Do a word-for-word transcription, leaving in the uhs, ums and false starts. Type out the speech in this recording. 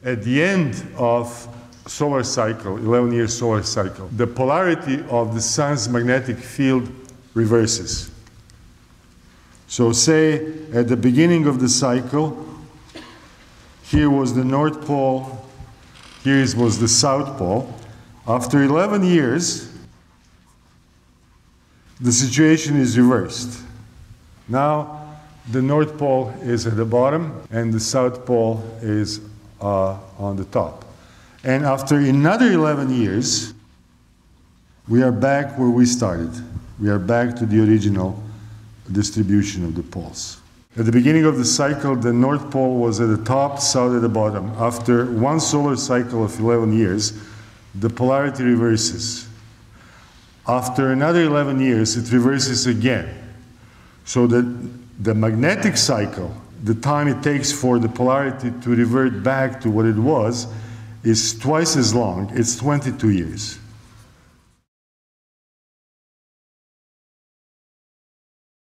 At the end of solar cycle, eleven year solar cycle, the polarity of the sun's magnetic field reverses. So say at the beginning of the cycle, here was the North Pole, here was the South Pole. After eleven years, the situation is reversed. Now, the North Pole is at the bottom and the South Pole is uh, on the top. And after another eleven years, we are back where we started. We are back to the original distribution of the poles. At the beginning of the cycle, the North Pole was at the top, South at the bottom. After one solar cycle of eleven years, the polarity reverses. After another eleven years, it reverses again. So that the magnetic cycle, the time it takes for the polarity to revert back to what it was, is twice as long. It's twenty-two years.